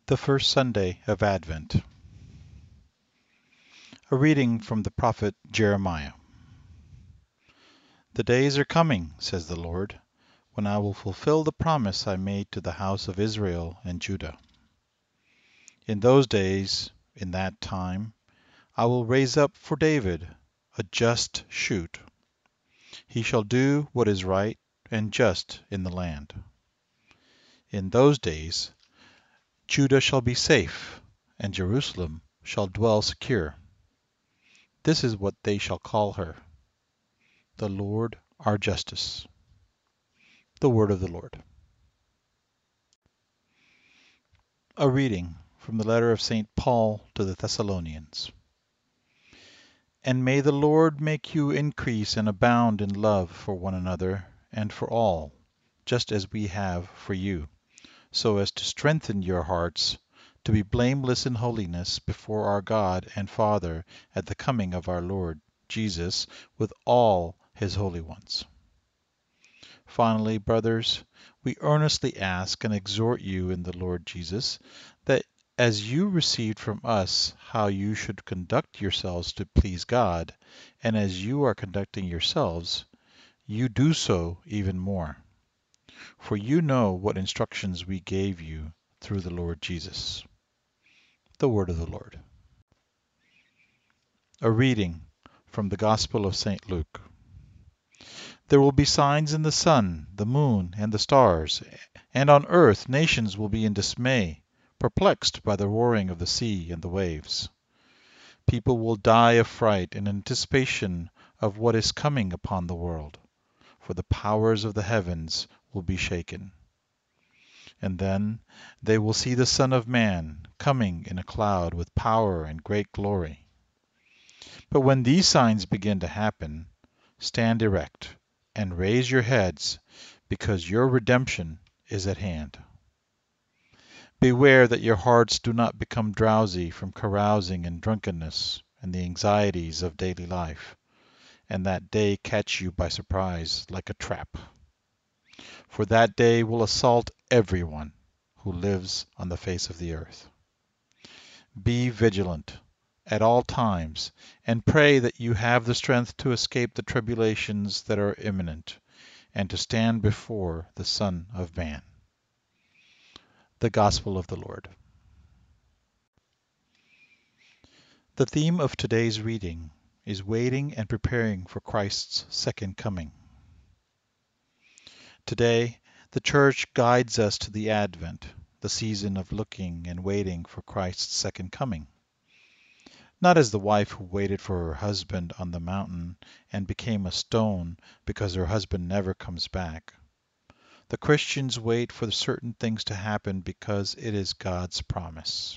The first Sunday of Advent. A reading from the prophet Jeremiah. The days are coming, says the Lord, when I will fulfill the promise I made to the house of Israel and Judah. In those days, in that time, I will raise up for David a just shoot. He shall do what is right and just in the land. In those days, Judah shall be safe, and Jerusalem shall dwell secure. This is what they shall call her: the Lord our justice. The word of the Lord. A reading from the letter of St. Paul to the Thessalonians. And may the Lord make you increase and abound in love for one another and for all, just as we have for you, so as to strengthen your hearts to be blameless in holiness before our God and Father at the coming of our Lord Jesus with all his holy ones. Finally, brothers, we earnestly ask and exhort you in the Lord Jesus, that as you received from us how you should conduct yourselves to please God, and as you are conducting yourselves, you do so even more. For you know what instructions we gave you through the Lord Jesus. The word of the Lord. A reading from the Gospel of St. Luke. There will be signs in the sun, the moon, and the stars, and on earth nations will be in dismay, perplexed by the roaring of the sea and the waves. People will die of fright in anticipation of what is coming upon the world, for the powers of the heavens will be shaken. And then they will see the Son of Man coming in a cloud with power and great glory. But when these signs begin to happen, stand erect and raise your heads, because your redemption is at hand. Beware that your hearts do not become drowsy from carousing and drunkenness and the anxieties of daily life, and that day catch you by surprise like a trap. For that day will assault everyone who lives on the face of the earth. Be vigilant at all times, and pray that you have the strength to escape the tribulations that are imminent, and to stand before the Son of Man. The Gospel of the Lord. The theme of today's reading is waiting and preparing for Christ's second coming. Today, the Church guides us to the Advent, the season of looking and waiting for Christ's second coming. Not as the wife who waited for her husband on the mountain and became a stone because her husband never comes back. The Christians wait for certain things to happen because it is God's promise.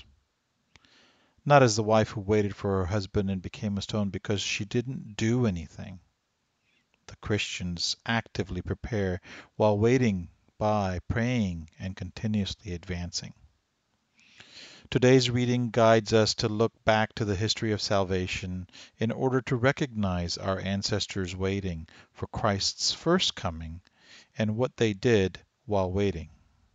Not as the wife who waited for her husband and became a stone because she didn't do anything. The Christians actively prepare while waiting by praying and continuously advancing. Today's reading guides us to look back to the history of salvation in order to recognize our ancestors waiting for Christ's first coming and what they did while waiting.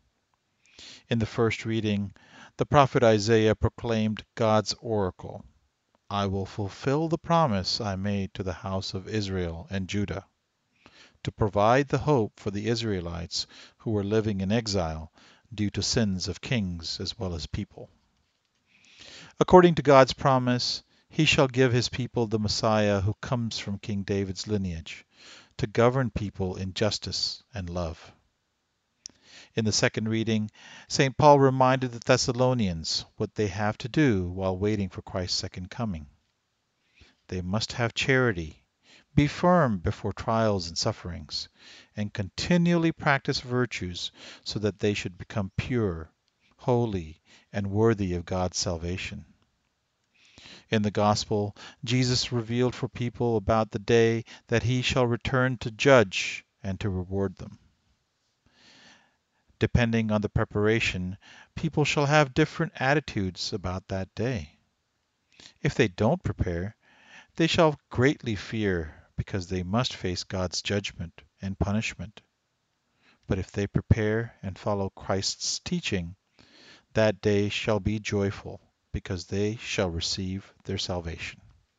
In the first reading, the prophet Isaiah proclaimed God's oracle: I will fulfill the promise I made to the house of Israel and Judah, to provide the hope for the Israelites who were living in exile due to sins of kings as well as people. According to God's promise, he shall give his people the Messiah who comes from King David's lineage, to govern people in justice and love. In the second reading, St. Paul reminded the Thessalonians what they have to do while waiting for Christ's second coming. They must have charity, be firm before trials and sufferings, and continually practice virtues so that they should become pure, holy, and worthy of God's salvation. In the Gospel, Jesus revealed for people about the day that he shall return to judge and to reward them. Depending on the preparation, people shall have different attitudes about that day. If they don't prepare, they shall greatly fear because they must face God's judgment and punishment. But if they prepare and follow Christ's teaching, That day shall be joyful, because they shall receive their salvation.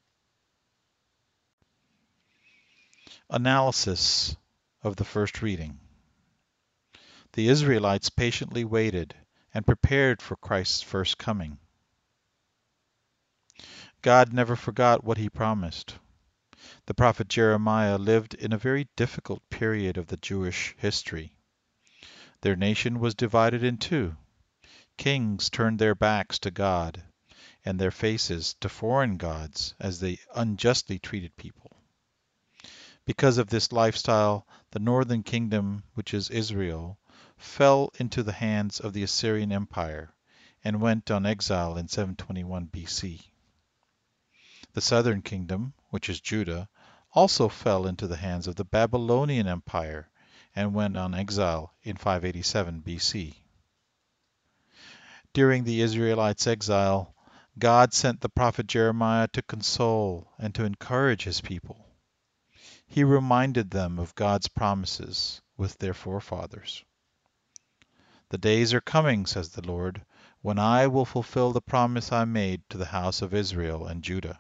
Analysis of the first reading. The Israelites patiently waited and prepared for Christ's first coming. God never forgot what he promised. The prophet Jeremiah lived in a very difficult period of the Jewish history. Their nation was divided in two. Kings turned their backs to God and their faces to foreign gods as they unjustly treated people. Because of this lifestyle, the northern kingdom, which is Israel, fell into the hands of the Assyrian Empire and went on exile in 721 BC. The southern kingdom, which is Judah, also fell into the hands of the Babylonian Empire and went on exile in 587 BC. During the Israelites' exile, God sent the prophet Jeremiah to console and to encourage his people. He reminded them of God's promises with their forefathers. The days are coming, says the Lord, when I will fulfill the promise I made to the house of Israel and Judah.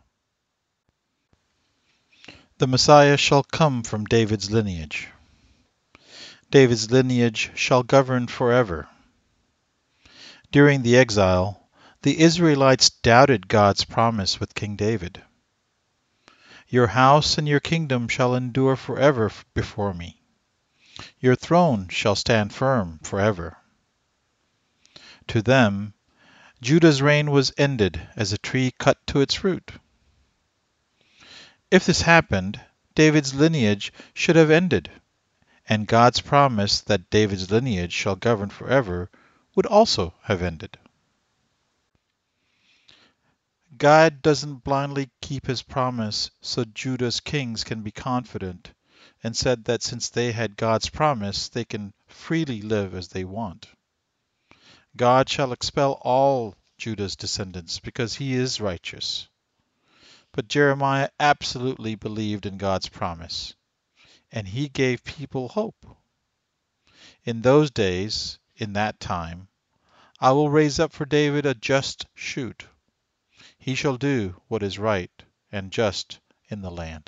The Messiah shall come from David's lineage. David's lineage shall govern forever. During the exile, the Israelites doubted God's promise with King David. Your house and your kingdom shall endure forever before me. Your throne shall stand firm forever. To them, Judah's reign was ended as a tree cut to its root. If this happened, David's lineage should have ended, and God's promise that David's lineage shall govern forever would also have ended. God doesn't blindly keep his promise so Judah's kings can be confident and said that since they had God's promise, they can freely live as they want. God shall expel all Judah's descendants because he is righteous. But Jeremiah absolutely believed in God's promise, and he gave people hope. In those days, in that time, I will raise up for David a just shoot. He shall do what is right and just in the land.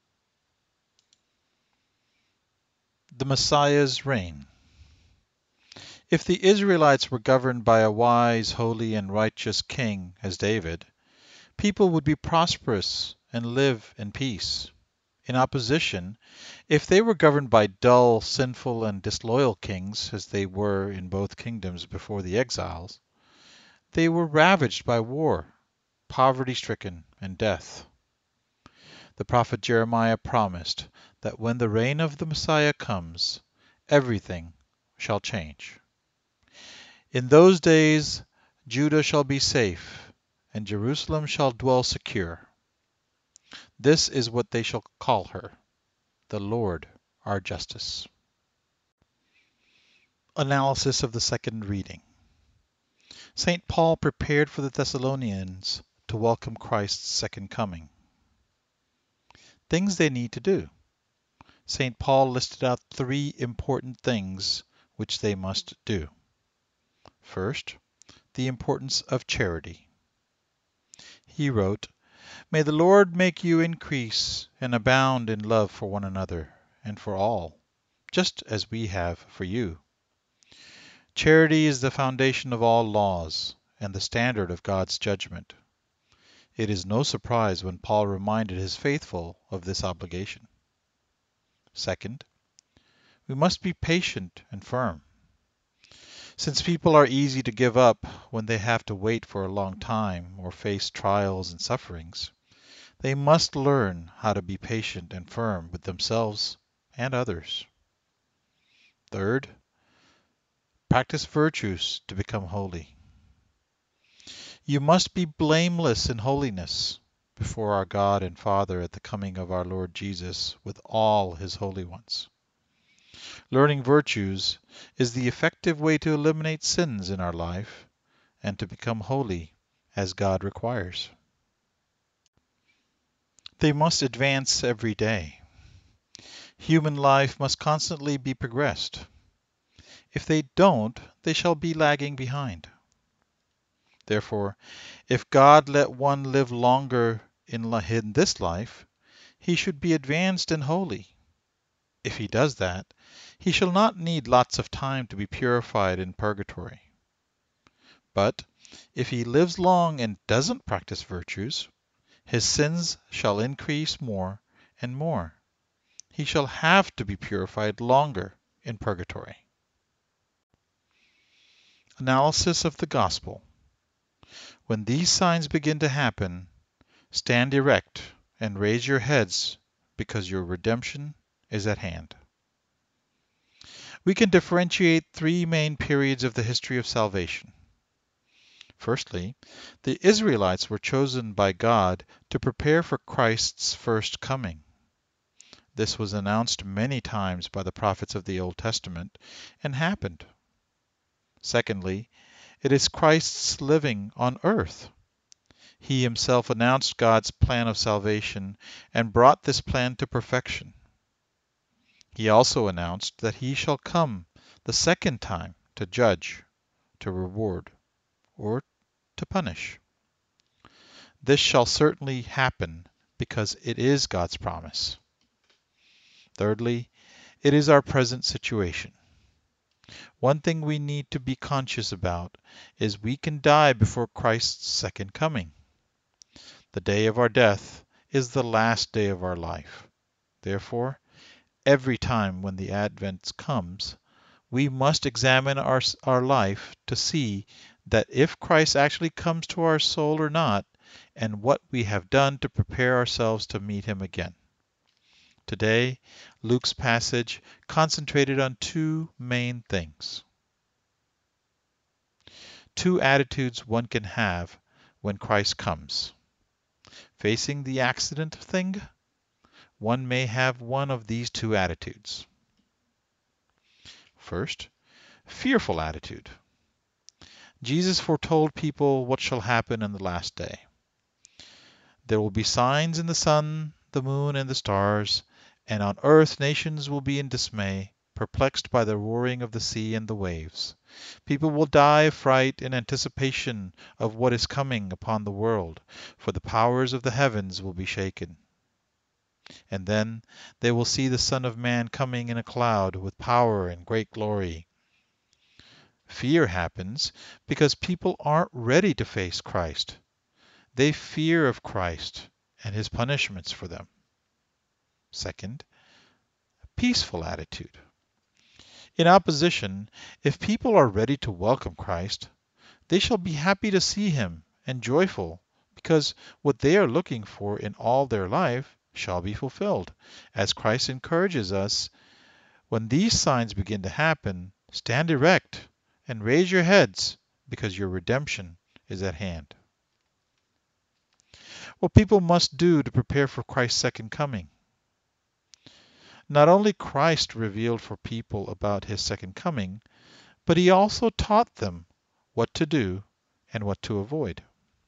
The Messiah's reign. If the Israelites were governed by a wise, holy, and righteous king as David, people would be prosperous and live in peace. In opposition, if they were governed by dull, sinful, and disloyal kings, as they were in both kingdoms before the exiles, they were ravaged by war, poverty-stricken, and death. The prophet Jeremiah promised that when the reign of the Messiah comes, everything shall change. In those days Judah shall be safe, and Jerusalem shall dwell secure. This is what they shall call her, the Lord our justice. Analysis of the second reading. St. Paul prepared for the Thessalonians to welcome Christ's second coming. Things they need to do. St. Paul listed out 3 important things which they must do. First, the importance of charity. He wrote, "May the Lord make you increase and abound in love for one another and for all, just as we have for you." Charity is the foundation of all laws and the standard of God's judgment. It is no surprise when Paul reminded his faithful of this obligation. Second, we must be patient and firm. Since people are easy to give up when they have to wait for a long time or face trials and sufferings, they must learn how to be patient and firm with themselves and others. Third, practice virtues to become holy. You must be blameless in holiness before our God and Father at the coming of our Lord Jesus with all his holy ones. Learning virtues is the effective way to eliminate sins in our life and to become holy as God requires. They must advance every day. Human life must constantly be progressed. If they don't, they shall be lagging behind. Therefore, if God let one live longer in this life, he should be advanced and holy. If he does that, he shall not need lots of time to be purified in purgatory. But if he lives long and doesn't practice virtues, his sins shall increase more and more. He shall have to be purified longer in purgatory. Analysis of the Gospel. When these signs begin to happen, stand erect and raise your heads, because your redemption is at hand. We can differentiate three main periods of the history of salvation. Firstly, the Israelites were chosen by God to prepare for Christ's first coming. This was announced many times by the prophets of the Old Testament and happened. Secondly, it is Christ's living on earth. He himself announced God's plan of salvation and brought this plan to perfection. He also announced that he shall come the second time to judge, to reward, or to punish. This shall certainly happen because it is God's promise. Thirdly, it is our present situation. One thing we need to be conscious about is we can die before Christ's second coming. The day of our death is the last day of our life. Therefore, every time when the Advent comes, we must examine our life to see that if Christ actually comes to our soul or not, and what we have done to prepare ourselves to meet him again. Today, Luke's passage concentrated on two main things. Two attitudes one can have when Christ comes. Facing the accident thing, one may have one of these two attitudes. First, fearful attitude. Jesus foretold people what shall happen in the last day. There will be signs in the sun, the moon, and the stars, and on earth nations will be in dismay, perplexed by the roaring of the sea and the waves. People will die of fright in anticipation of what is coming upon the world, for the powers of the heavens will be shaken. And then they will see the Son of Man coming in a cloud with power and great glory. Fear happens because people aren't ready to face Christ. They fear of Christ and his punishments for them. Second, a peaceful attitude. In opposition, if people are ready to welcome Christ, they shall be happy to see him and joyful, because what they are looking for in all their life shall be fulfilled. As Christ encourages us, when these signs begin to happen, stand erect and raise your heads, because your redemption is at hand. What people must do to prepare for Christ's second coming. Not only Christ revealed for people about his second coming, but he also taught them what to do and what to avoid.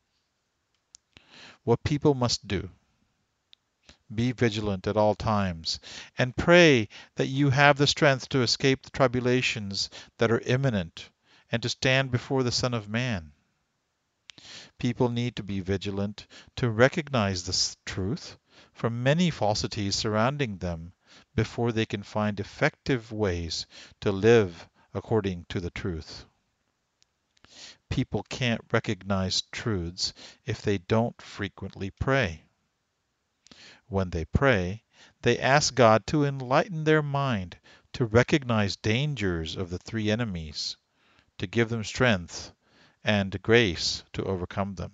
What people must do. Be vigilant at all times, and pray that you have the strength to escape the tribulations that are imminent and to stand before the Son of Man. People need to be vigilant to recognize this truth from many falsities surrounding them before they can find effective ways to live according to the truth. People can't recognize truths if they don't frequently pray. When they pray, they ask God to enlighten their mind to recognize dangers of the three enemies, to give them strength and grace to overcome them.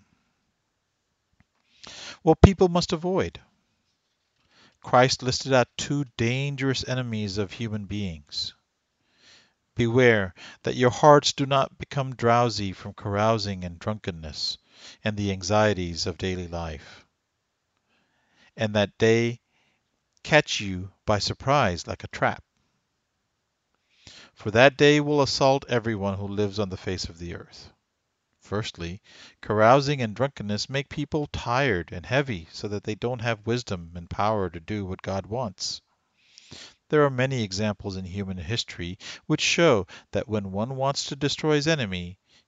What people must avoid. Christ listed out two dangerous enemies of human beings. Beware that your hearts do not become drowsy from carousing and drunkenness and the anxieties of daily life, and that they catch you by surprise like a trap. For that day will assault everyone who lives on the face of the earth. Firstly, carousing and drunkenness make people tired and heavy so that they don't have wisdom and power to do what God wants. There are many examples in human history which show that when one wants to destroy his enemy,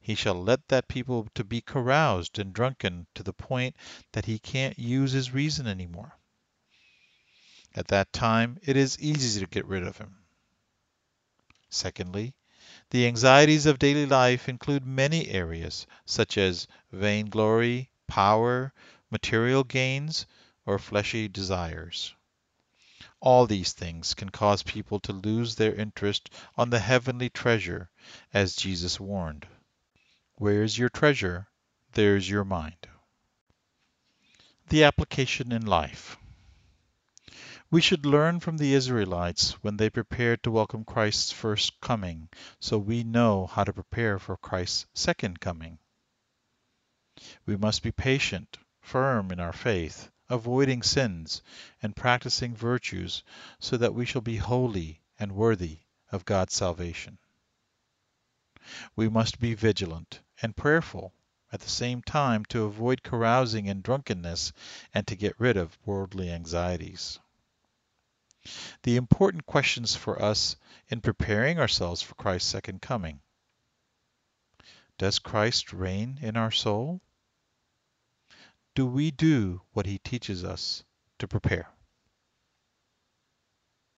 He shall let that people to be caroused and drunken to the point that he can't use his reason anymore. At that time, it is easy to get rid of him. Secondly, the anxieties of daily life include many areas, such as vainglory, power, material gains, or fleshy desires. All these things can cause people to lose their interest on the heavenly treasure, as Jesus warned. Where is your treasure, there is your mind. The application in life. We should learn from the Israelites when they prepared to welcome Christ's first coming, so we know how to prepare for Christ's second coming. We must be patient, firm in our faith, avoiding sins, and practicing virtues, so that we shall be holy and worthy of God's salvation. We must be vigilant and prayerful at the same time to avoid carousing and drunkenness and to get rid of worldly anxieties. The important questions for us in preparing ourselves for Christ's second coming. Does Christ reign in our soul? Do we do what he teaches us to prepare?